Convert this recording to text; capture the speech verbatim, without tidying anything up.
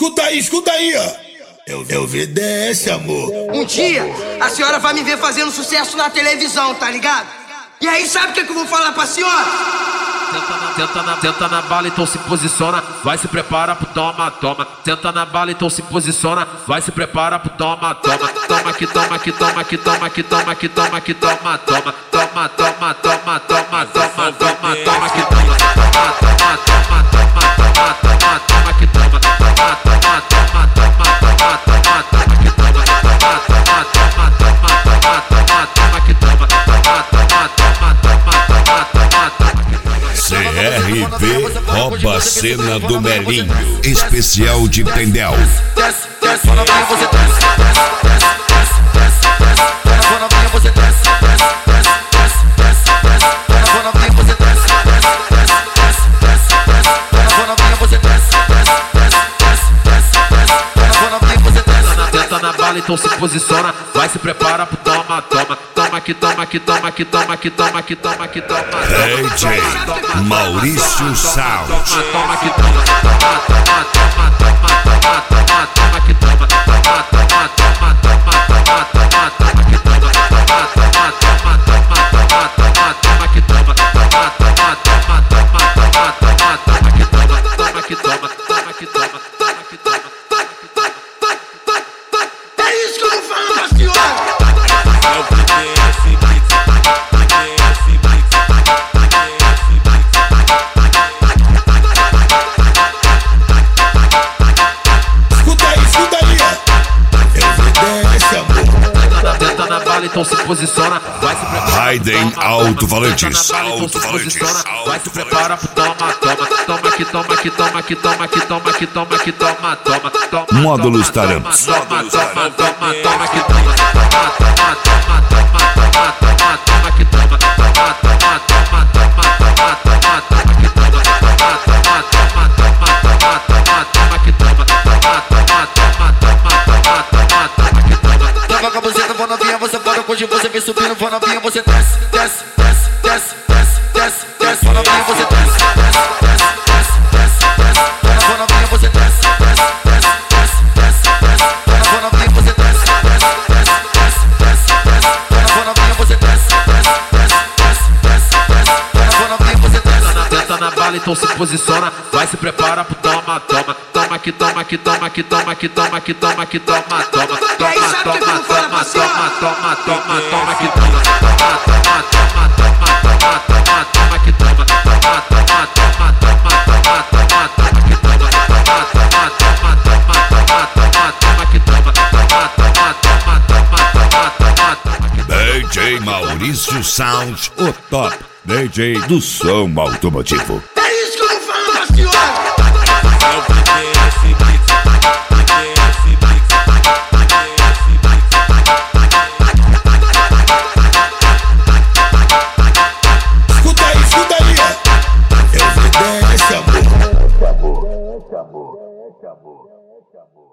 Escuta aí, escuta aí, ó. Eu, eu V D S, amor. Um dia, a senhora vai me ver fazendo sucesso na televisão, tá ligado? E aí, sabe o que, que eu vou falar pra senhora? Tenta na, tenta na, tenta na bala, então se posiciona. Vai se prepara pro toma, toma. Tenta na bala, então se posiciona. Vai se prepara pro toma, toma. Toma que toma, que toma, que toma, que toma, que toma, que toma, toma. Toma, toma, toma, toma, toma, toma, toma, que toma. Toma, toma, toma, toma, toma, toma, toma, que toma. Toma, toma, toma, toma, toma, toma, toma, que toma. Toma, toma, toma, toma, toma, toma, toma, que toma. Toma, toma, toma, toma, toma, toma, que toma. C R V rouba a cena do Melinho, especial de Pendel. Desce, desce, novinha, você desce, desce, desce, desce, desce, desce, novinha, você desce, desce, desce, desce, desce, novinha, você desce, desce, desce, desce, novinha, você desce, desce, desce, novinha, você desce. Tenta na bala, então se posiciona. Vai se prepara pro toma, toma. Toma que toma, que toma, que toma, que toma, que toma, que toma. D J Maurício Sound. Toma, toma que toma. Toma, toma, toma, toma, toma, toma, toma que toma. Toma, toma, toma, toma, toma, toma, toma que toma. Toma, toma, toma, toma, toma, toma, toma que toma. Toma, toma, toma, toma, toma, toma, toma que toma. Toma que toma, toma que toma, toma que toma. É isso que eu vou falar pra senhora! Escuta aí, escuta aí, ó. Eu V D S, amor. Tenta na bala, então se posiciona. Vai se prepara. Raiden Alto-Falantes. Alto-Falantes. Vai se prepara pro toma, toma. Toma que toma, que toma, que toma, que toma, que toma, que toma, toma, toma. Módulos Taramps. Toma, toma, toma, toma, que toma. Toma, toma, toma, toma, toma, toma, toma, que toma. Toma, toma, toma, toma, toma, toma, toma, que toma. Toma, toma, toma, toma, toma, toma, toma, que toma. Toma, toma, toma, toma, toma, toma, toma, que toma. Tava com a buceta, vou novinha, você para hoje, você vem subindo, vou novinha, você desce, desce, desce, desce, desce, desce, desce, vou novinha, você desce, desce, desce, desce, desce, vou novinha, você desce, desce, desce, desce, desce, vou novinha, você desce, desce, desce, desce, vou novinha, você desce, desce, desce, desce, vou novinha, você desce. Tenta na bala, então se posiciona. Vai se prepara pro toma, toma. Toma que toma, que toma, que toma, que toma, que toma, que toma, toma. Toma, toma, toma, toma, toma, toma, toma, que toma. Toma, toma, toma, toma, toma, toma, toma, que toma. Toma, toma, toma, toma, toma, toma, toma, que toma. Toma, toma, toma, toma, toma, toma, toma, que toma. Toma, toma, toma, toma, toma, toma, toma, que toma. D J Maurício Sound, o top D J do som automotivo. É isso que eu vou falar pra senhora! Escuta aí, escuta aí, ó. Eu V D S, amor.